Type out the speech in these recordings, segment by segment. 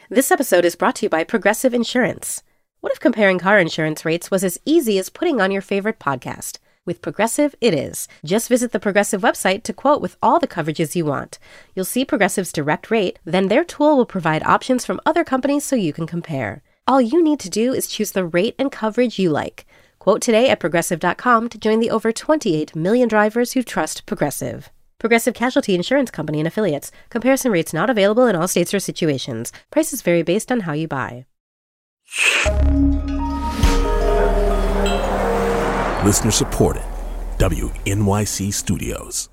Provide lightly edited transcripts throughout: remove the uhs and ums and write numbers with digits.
This episode is brought to you by Progressive Insurance. What if comparing car insurance rates was as easy as putting on your favorite podcast? With Progressive, it is. Just visit the Progressive website to quote with all the coverages you want. You'll see Progressive's direct rate, then their tool will provide options from other companies so you can compare. All you need to do is choose the rate and coverage you like. Quote today at Progressive.com to join the over 28 million drivers who trust Progressive. Progressive Casualty Insurance Company and Affiliates. Comparison rates not available in all states or situations. Prices vary based on how you buy. Listener supported. WNYC Studios.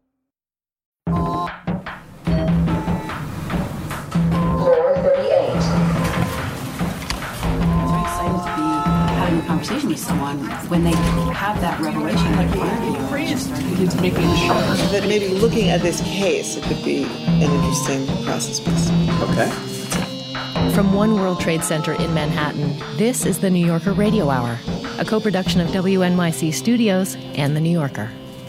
Conversation with someone when they have that revelation, like it's making sure that maybe looking at this case, it could be an interesting process piece. Okay. From One World Trade Center in Manhattan, this is the New Yorker Radio Hour, a co-production of WNYC Studios and The New Yorker.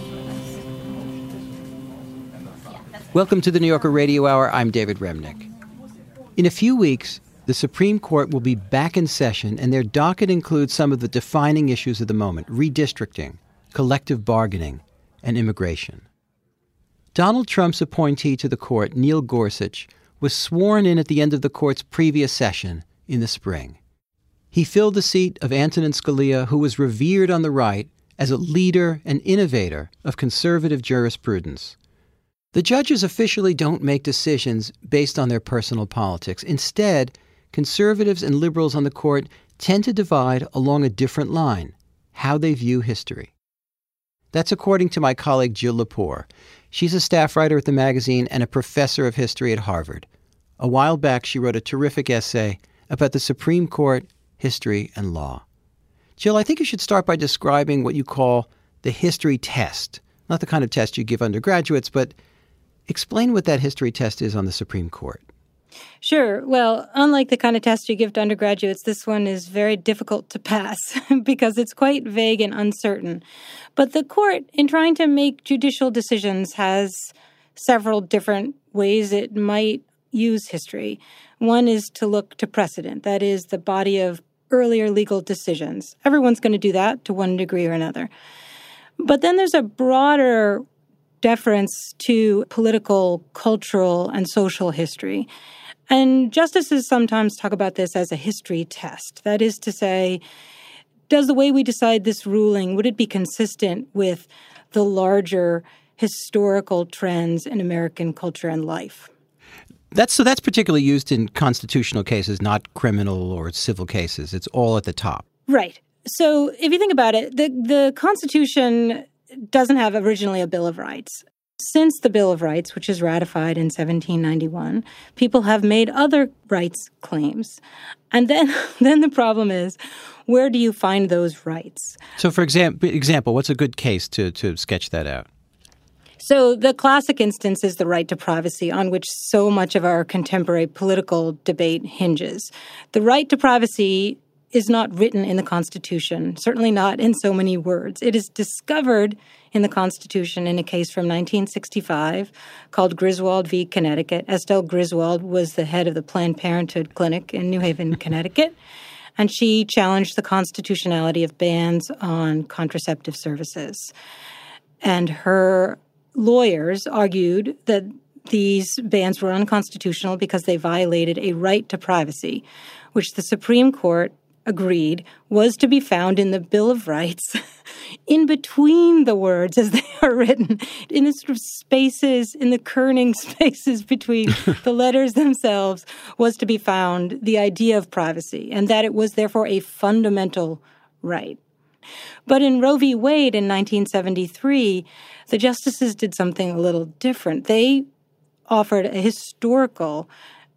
Welcome to the New Yorker Radio Hour. I'm David Remnick. In a few weeks, the Supreme Court will be back in session, and their docket includes some of the defining issues of the moment: redistricting, collective bargaining, and immigration. Donald Trump's appointee to the court, Neil Gorsuch, was sworn in at the end of the court's previous session in the spring. He filled the seat of Antonin Scalia, who was revered on the right as a leader and innovator of conservative jurisprudence. The judges officially don't make decisions based on their personal politics. Instead, conservatives and liberals on the court tend to divide along a different line: how they view history. That's according to my colleague Jill Lepore. She's a staff writer at the magazine and a professor of history at Harvard. A while back, she wrote a terrific essay about the Supreme Court, history, and law. Jill, I think you should start by describing what you call the history test. Not the kind of test you give undergraduates, but explain what that history test is on the Supreme Court. Sure. Well, unlike the kind of test you give to undergraduates, this one is very difficult to pass because it's quite vague and uncertain. But the court, in trying to make judicial decisions, has several different ways it might use history. One is to look to precedent, that is, the body of earlier legal decisions. Everyone's going to do that to one degree or another. But then there's a broader deference to political, cultural, and social history. And justices sometimes talk about this as a history test. That is to say, does the way we decide this ruling, would it be consistent with the larger historical trends in American culture and life? That's particularly used in constitutional cases, not criminal or civil cases. It's all at the top. Right. So if you think about it, the Constitution doesn't have originally a Bill of Rights. Since the Bill of Rights, which is ratified in 1791, people have made other rights claims. And then the problem is, where do you find those rights? So, for example, what's a good case to sketch that out? So the classic instance is the right to privacy, on which so much of our contemporary political debate hinges. The right to privacy is not written in the Constitution, certainly not in so many words. It is discovered in the Constitution in a case from 1965 called Griswold v. Connecticut. Estelle Griswold was the head of the Planned Parenthood Clinic in New Haven, Connecticut, and she challenged the constitutionality of bans on contraceptive services. And her lawyers argued that these bans were unconstitutional because they violated a right to privacy, which the Supreme Court agreed was to be found in the Bill of Rights in between the words as they are written, in the sort of spaces, in the kerning spaces between the letters themselves, was to be found the idea of privacy, and that it was therefore a fundamental right. But in Roe v. Wade in 1973, the justices did something a little different. They offered a historical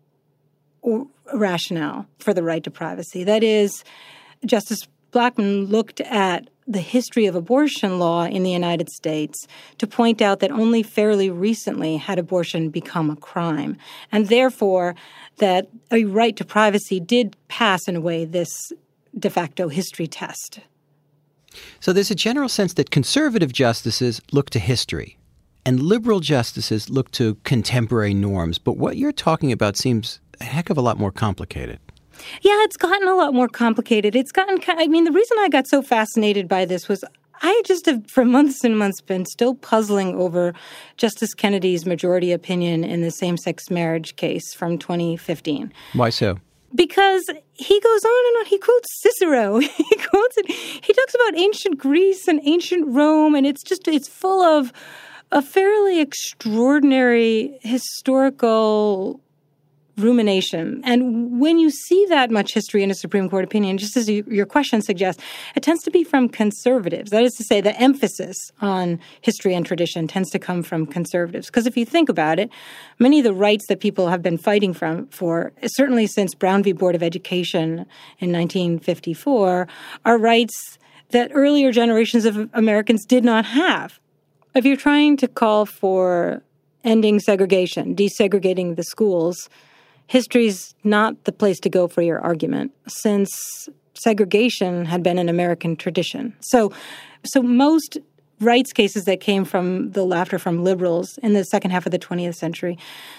rationale for the right to privacy. That is, Justice Blackmun looked at the history of abortion law in the United States to point out that only fairly recently had abortion become a crime, and therefore that a right to privacy did pass, in a way, this de facto history test. So there's a general sense that conservative justices look to history and liberal justices look to contemporary norms. But what you're talking about seems a heck of a lot more complicated. Yeah, it's gotten a lot more complicated. The reason I got so fascinated by this was I just have, for months and months, been still puzzling over Justice Kennedy's majority opinion in the same-sex marriage case from 2015. Why so? Because he goes on and on. He quotes Cicero. He talks about ancient Greece and ancient Rome, and it's full of a fairly extraordinary historical rumination. And when you see that much history in a Supreme Court opinion, just as your question suggests, it tends to be from conservatives. That is to say, the emphasis on history and tradition tends to come from conservatives. Because if you think about it, many of the rights that people have been fighting for, certainly since Brown v. Board of Education in 1954, are rights that earlier generations of Americans did not have. If you're trying to call for ending segregation, desegregating the schools, history's not the place to go for your argument, since segregation had been an American tradition. So most rights cases that came from the left or from liberals in the second half of the 20th century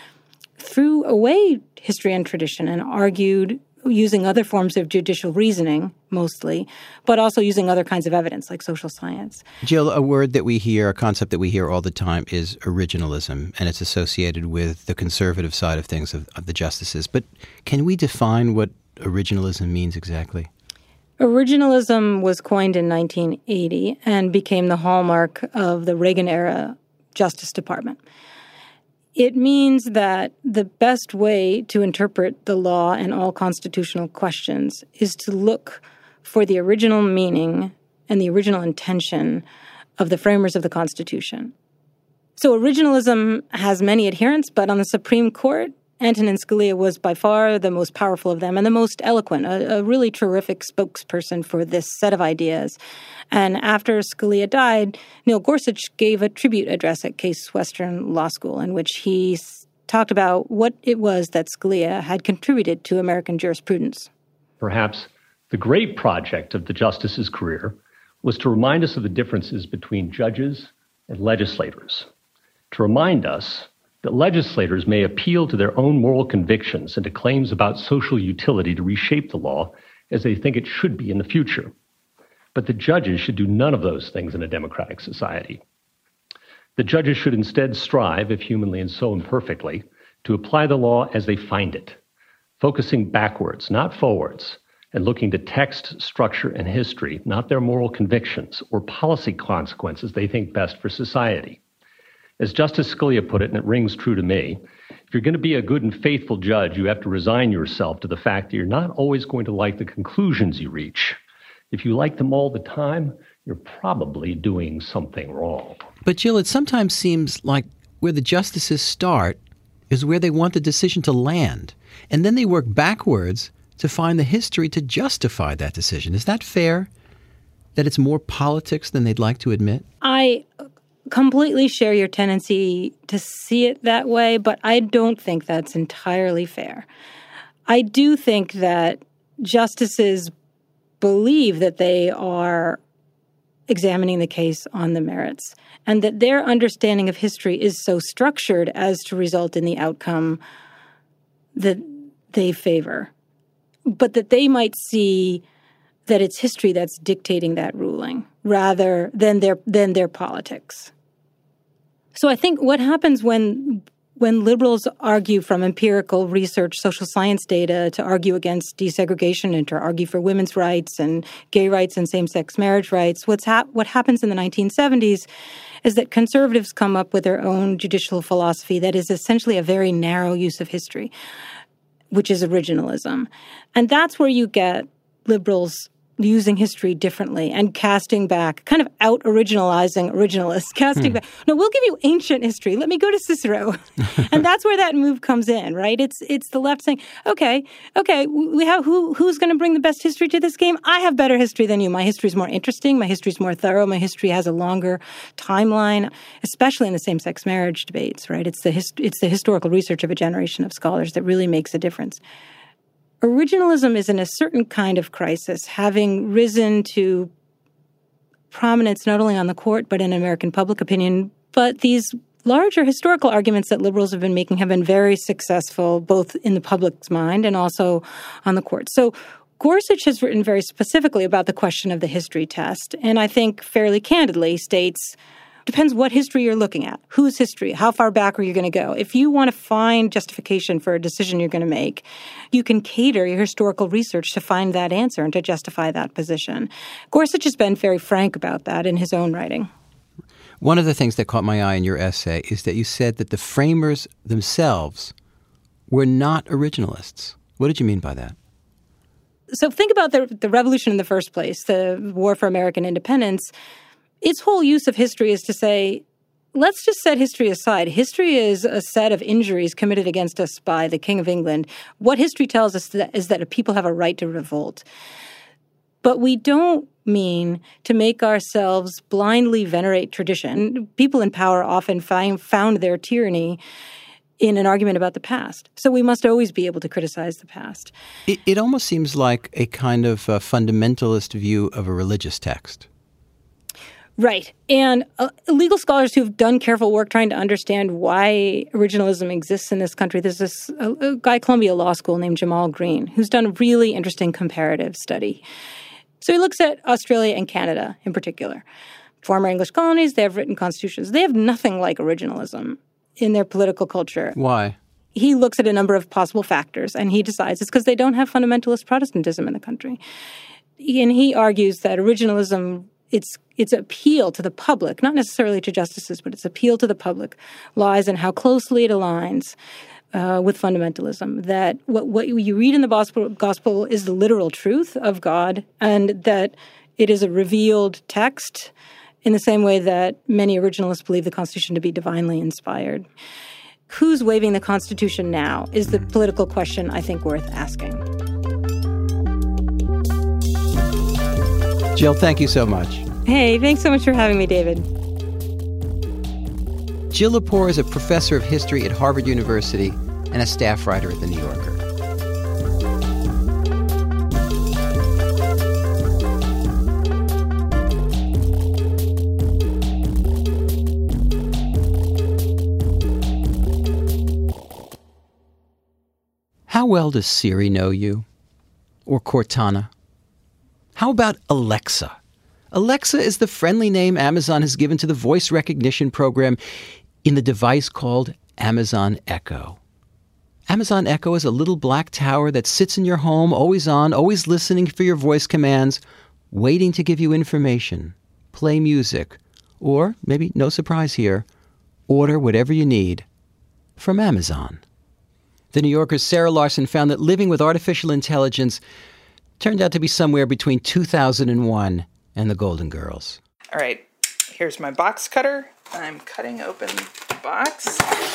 threw away history and tradition and argued using other forms of judicial reasoning, mostly, but also using other kinds of evidence like social science. Jill, a concept that we hear all the time is originalism, and it's associated with the conservative side of things of the justices. But can we define what originalism means exactly? Originalism was coined in 1980 and became the hallmark of the Reagan-era Justice Department. It means that the best way to interpret the law and all constitutional questions is to look for the original meaning and the original intention of the framers of the Constitution. So originalism has many adherents, but on the Supreme Court, Antonin Scalia was by far the most powerful of them and the most eloquent, a really terrific spokesperson for this set of ideas. And after Scalia died, Neil Gorsuch gave a tribute address at Case Western Law School in which he talked about what it was that Scalia had contributed to American jurisprudence. Perhaps the great project of the justice's career was to remind us of the differences between judges and legislators, to remind us that legislators may appeal to their own moral convictions and to claims about social utility to reshape the law as they think it should be in the future. But the judges should do none of those things in a democratic society. The judges should instead strive, if humanly and so imperfectly, to apply the law as they find it, focusing backwards, not forwards, and looking to text, structure, and history, not their moral convictions or policy consequences they think best for society. As Justice Scalia put it, and it rings true to me, if you're going to be a good and faithful judge, you have to resign yourself to the fact that you're not always going to like the conclusions you reach. If you like them all the time, you're probably doing something wrong. But Jill, it sometimes seems like where the justices start is where they want the decision to land. And then they work backwards to find the history to justify that decision. Is that fair? That it's more politics than they'd like to admit? I completely share your tendency to see it that way, but I don't think that's entirely fair. I do think that justices believe that they are examining the case on the merits and that their understanding of history is so structured as to result in the outcome that they favor, but that they might see that it's history that's dictating that ruling rather than their politics. So I think what happens when liberals argue from empirical research, social science data, to argue against desegregation and to argue for women's rights and gay rights and same-sex marriage rights, what happens in the 1970s is that conservatives come up with their own judicial philosophy that is essentially a very narrow use of history, which is originalism. And that's where you get liberals using history differently and casting back, kind of out-originalizing originalists, casting back. No, we'll give you ancient history. Let me go to Cicero. And that's where that move comes in, right? It's the left saying, okay, we have who's going to bring the best history to this game? I have better history than you. My history is more interesting. My history is more thorough. My history has a longer timeline, especially in the same-sex marriage debates, right? It's the historical research of a generation of scholars that really makes a difference. Originalism is in a certain kind of crisis, having risen to prominence not only on the court but in American public opinion. But these larger historical arguments that liberals have been making have been very successful, both in the public's mind and also on the court. So Gorsuch has written very specifically about the question of the history test, and I think fairly candidly states, depends what history you're looking at. Whose history? How far back are you going to go? If you want to find justification for a decision you're going to make, you can cater your historical research to find that answer and to justify that position. Gorsuch has been very frank about that in his own writing. One of the things that caught my eye in your essay is that you said that the framers themselves were not originalists. What did you mean by that? So think about the revolution in the first place, the war for American independence. Its whole use of history is to say, let's just set history aside. History is a set of injuries committed against us by the King of England. What history tells us is that people have a right to revolt. But we don't mean to make ourselves blindly venerate tradition. People in power often found their tyranny in an argument about the past. So we must always be able to criticize the past. It almost seems like a kind of fundamentalist view of a religious text. Right. And legal scholars who've done careful work trying to understand why originalism exists in this country, there's a guy at Columbia Law School named Jamal Green, who's done a really interesting comparative study. So he looks at Australia and Canada in particular. Former English colonies, they have written constitutions. They have nothing like originalism in their political culture. Why? He looks at a number of possible factors, and he decides it's because they don't have fundamentalist Protestantism in the country. And he argues that originalism, its appeal to the public, not necessarily to justices, but its appeal to the public, lies in how closely it aligns with fundamentalism, that what you read in the gospel is the literal truth of God, and that it is a revealed text in the same way that many originalists believe the Constitution to be divinely inspired. Who's waiving the Constitution now is the political question I think worth asking. Jill, thank you so much. Hey, thanks so much for having me, David. Jill Lepore is a professor of history at Harvard University and a staff writer at The New Yorker. How well does Siri know you? Or Cortana? How about Alexa? Alexa is the friendly name Amazon has given to the voice recognition program in the device called Amazon Echo. Amazon Echo is a little black tower that sits in your home, always on, always listening for your voice commands, waiting to give you information, play music, or, maybe no surprise here, order whatever you need from Amazon. The New Yorker's Sarah Larson found that living with artificial intelligence turned out to be somewhere between 2001 and the Golden Girls. All right, here's my box cutter. I'm cutting open the box.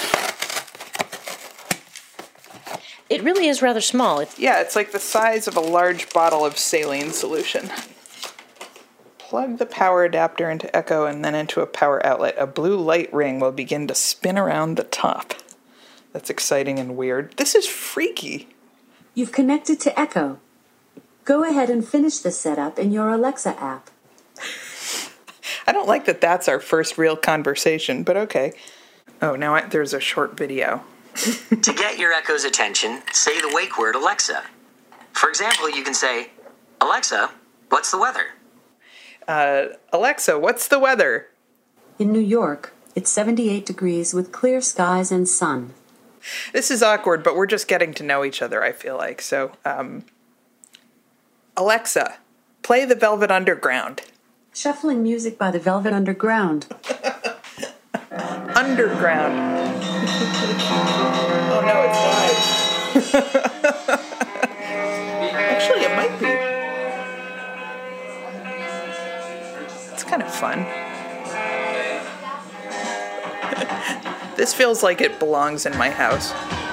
It really is rather small. It's like the size of a large bottle of saline solution. Plug the power adapter into Echo and then into a power outlet. A blue light ring will begin to spin around the top. That's exciting and weird. This is freaky. You've connected to Echo. Go ahead and finish the setup in your Alexa app. I don't like that that's our first real conversation, but okay. Oh, now there's a short video. To get your Echo's attention, say the wake word Alexa. For example, you can say, Alexa, what's the weather? Alexa, what's the weather? In New York, it's 78 degrees with clear skies and sun. This is awkward, but we're just getting to know each other, I feel like. So, Alexa, play the Velvet Underground. Shuffling music by the Velvet Underground. Underground. Oh no, it's live. Actually, it might be. It's kind of fun. This feels like it belongs in my house.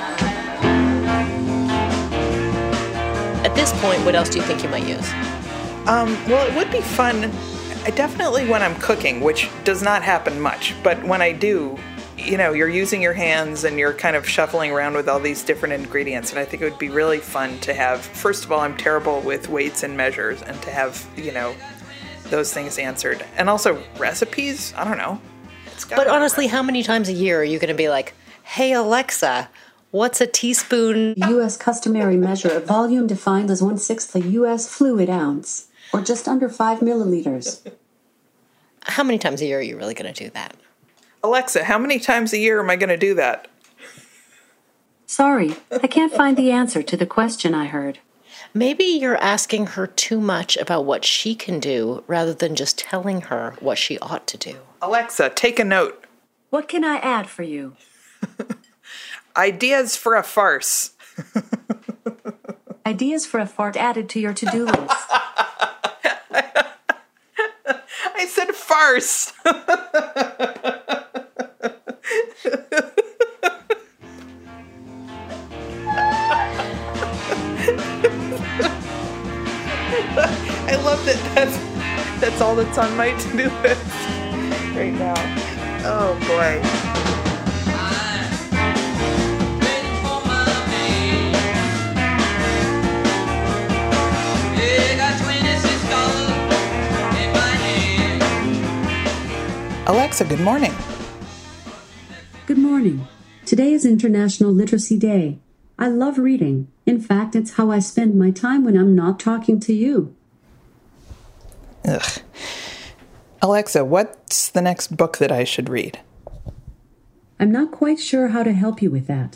At this point, what else do you think you might use? Well, it would be fun. I definitely when I'm cooking, which does not happen much, but when I do, you're using your hands and you're kind of shuffling around with all these different ingredients, and I think it would be really fun to have, first of all, I'm terrible with weights and measures, and to have, those things answered. And also recipes, I don't know. It But honestly, how many times a year are you going to be like, hey, Alexa, what's a teaspoon? U.S. customary measure of volume defined as 1/6 a U.S. fluid ounce, or just under 5 milliliters. How many times a year are you really going to do that? Alexa, how many times a year am I going to do that? Sorry, I can't find the answer to the question I heard. Maybe you're asking her too much about what she can do rather than just telling her what she ought to do. Alexa, take a note. What can I add for you? Ideas for a farce. Ideas for a fart added to your to-do list. I said farce. I love that that's all that's on my to-do list right now. Oh boy. Alexa, good morning. Good morning. Today is International Literacy Day. I love reading. In fact, it's how I spend my time when I'm not talking to you. Ugh. Alexa, what's the next book that I should read? I'm not quite sure how to help you with that.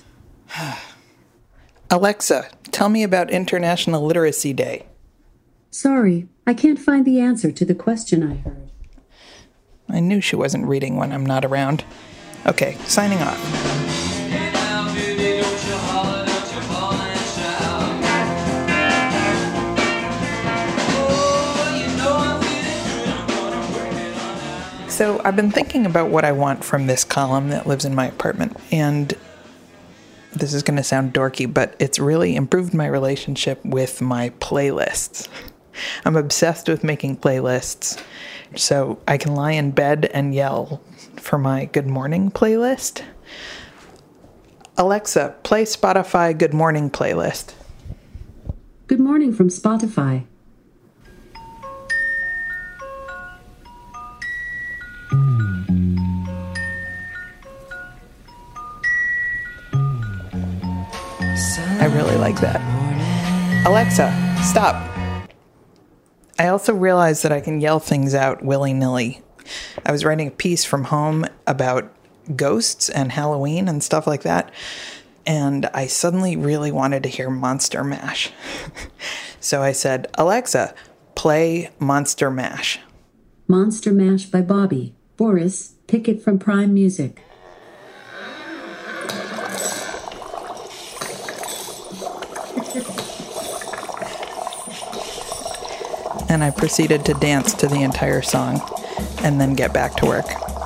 Alexa, tell me about International Literacy Day. Sorry, I can't find the answer to the question I heard. I knew she wasn't reading when I'm not around. Okay, signing off. So I've been thinking about what I want from this column that lives in my apartment, and this is going to sound dorky, but it's really improved my relationship with my playlists. I'm obsessed with making playlists, so I can lie in bed and yell for my Good Morning playlist. Alexa, play Spotify Good Morning playlist. Good morning from Spotify. I really like that. Alexa, stop. I also realized that I can yell things out willy-nilly. I was writing a piece from home about ghosts and Halloween and stuff like that, and I suddenly really wanted to hear Monster Mash. So I said, Alexa, play Monster Mash. Monster Mash by Bobby Boris Pickett from Prime Music. And I proceeded to dance to the entire song and then get back to work.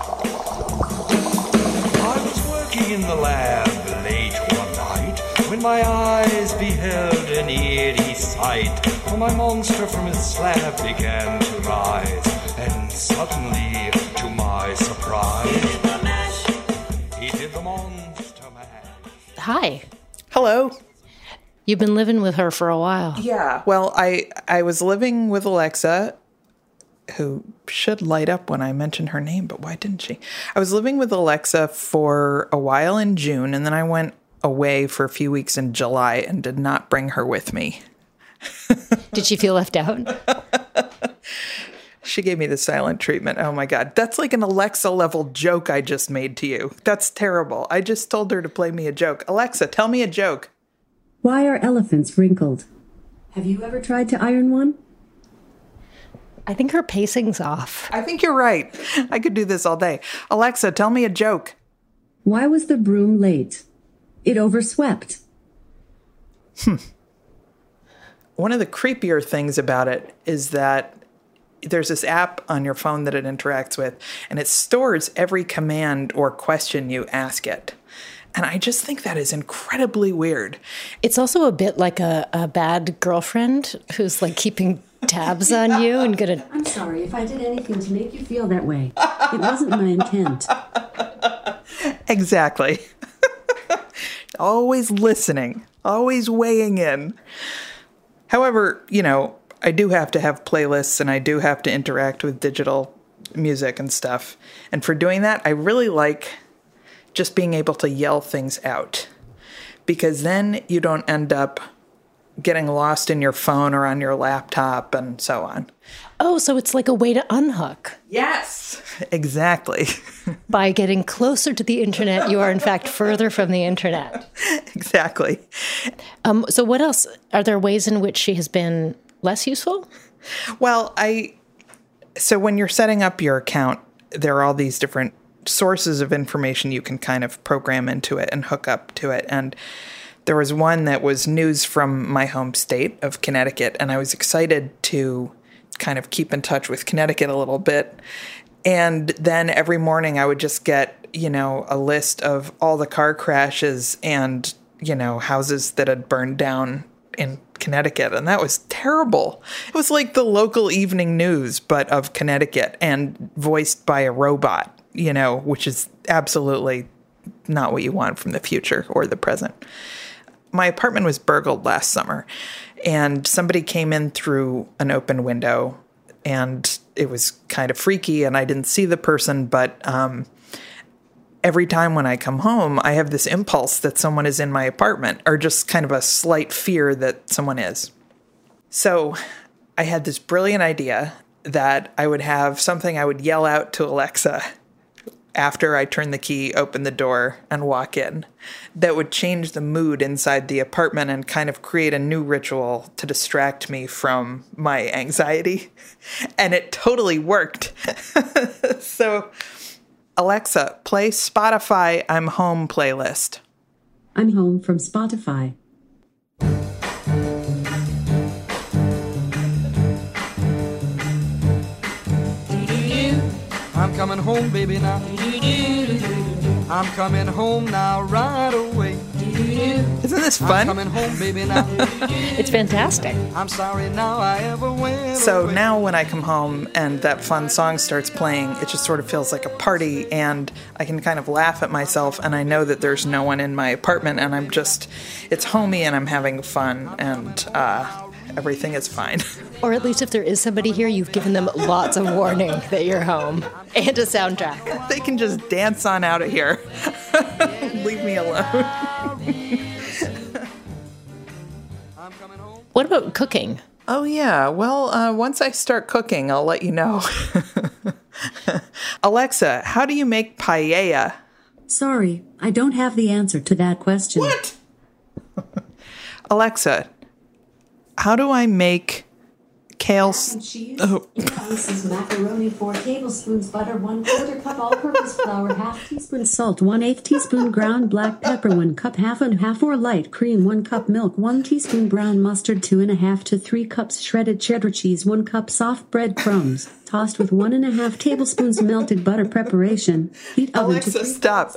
I was working in the lab late one night when my eyes beheld an eerie sight. For my monster from his slab began to rise, and suddenly, to my surprise, he did the monster mash. Hi. Hello. You've been living with her for a while. Yeah. Well, I was living with Alexa, who should light up when I mention her name, but why didn't she? I was living with Alexa for a while in June, and then I went away for a few weeks in July and did not bring her with me. Did she feel left out? She gave me the silent treatment. Oh my God. That's like an Alexa level joke I just made to you. That's terrible. I just told her to play me a joke. Alexa, tell me a joke. Why are elephants wrinkled? Have you ever tried to iron one? I think her pacing's off. I think you're right. I could do this all day. Alexa, tell me a joke. Why was the broom late? It overswept. One of the creepier things about it is that there's this app on your phone that it interacts with, and it stores every command or question you ask it. And I just think that is incredibly weird. It's also a bit like a bad girlfriend who's like keeping tabs on you and gonna... I'm sorry if I did anything to make you feel that way. It wasn't my intent. Exactly. Always listening, always weighing in. However, you know, I do have to have playlists and I do have to interact with digital music and stuff. And for doing that, I really like just being able to yell things out, because then you don't end up getting lost in your phone or on your laptop and so on. Oh, so it's like a way to unhook. Yes, exactly. By getting closer to the internet, you are in fact further from the internet. Exactly. So what else? Are there ways in which she has been less useful? Well, so when you're setting up your account, there are all these different sources of information you can kind of program into it and hook up to it. And there was one that was news from my home state of Connecticut, and I was excited to kind of keep in touch with Connecticut a little bit. And then every morning I would just get, a list of all the car crashes and, houses that had burned down in Connecticut. And that was terrible. It was like the local evening news, but of Connecticut and voiced by a robot, which is absolutely not what you want from the future or the present. My apartment was burgled last summer, and somebody came in through an open window, and it was kind of freaky, and I didn't see the person, but every time when I come home, I have this impulse that someone is in my apartment, or just kind of a slight fear that someone is. So I had this brilliant idea that I would have something I would yell out to Alexa after I turn the key, open the door, and walk in, that would change the mood inside the apartment and kind of create a new ritual to distract me from my anxiety. And it totally worked. So, Alexa, play Spotify I'm Home playlist. I'm Home from Spotify. I'm coming home, baby, now. I'm coming home now right away. Isn't this fun? I'm coming home, baby, now. It's fantastic. I'm sorry now I ever went So away. now when I come home and that fun song starts playing, it just sort of feels like a party, and I can kind of laugh at myself, and I know that there's no one in my apartment, and it's homey, and I'm having fun, and everything is fine. Or at least if there is somebody here, you've given them lots of warning that you're home. And a soundtrack. They can just dance on out of here. Leave me alone. What about cooking? Oh, yeah. Well, once I start cooking, I'll let you know. Alexa, how do you make paella? Sorry, I don't have the answer to that question. What? Alexa, how do I make kale... Ounces macaroni, 4 tablespoons butter, 1/4 cup all-purpose flour, half teaspoon salt, 1/8 teaspoon ground black pepper, 1 cup half and half or light cream, 1 cup milk, 1 teaspoon brown mustard, 2.5 to 3 cups shredded cheddar cheese, 1 cup soft bread crumbs, tossed with 1.5 tablespoons melted butter. Preparation. Heat oven Alexa, to stop.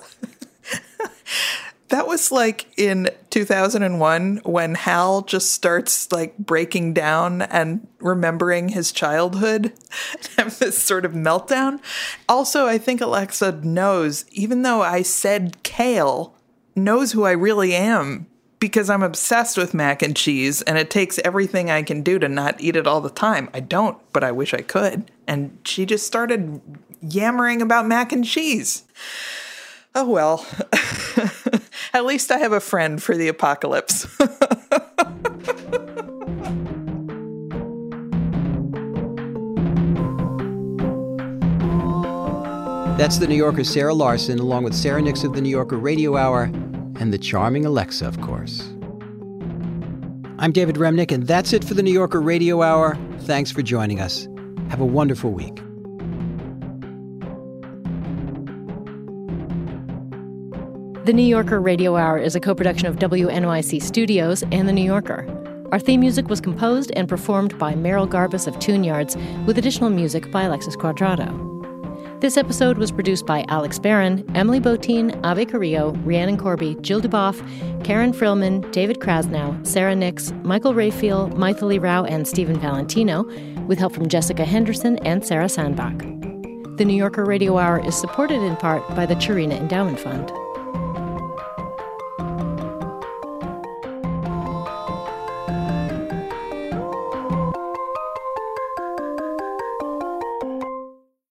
That was like in 2001 when Hal just starts like breaking down and remembering his childhood and have this sort of meltdown. Also, I think Alexa knows, even though I said kale, knows who I really am, because I'm obsessed with mac and cheese, and it takes everything I can do to not eat it all the time. I don't, but I wish I could. And she just started yammering about mac and cheese. Oh, well. At least I have a friend for the apocalypse. That's the New Yorker's Sarah Larson, along with Sarah Nix of the New Yorker Radio Hour, and the charming Alexa, of course. I'm David Remnick, and that's it for the New Yorker Radio Hour. Thanks for joining us. Have a wonderful week. The New Yorker Radio Hour is a co-production of WNYC Studios and The New Yorker. Our theme music was composed and performed by Merrill Garbus of Tune Yards, with additional music by Alexis Cuadrado. This episode was produced by Alex Barron, Emily Botein, Ave Carrillo, Rhiannon Corby, Jill Duboff, Karen Frillman, David Krasnow, Sarah Nix, Michael Rayfield, Maithili Rao, and Stephen Valentino, with help from Jessica Henderson and Sarah Sandbach. The New Yorker Radio Hour is supported in part by the Churina Endowment Fund.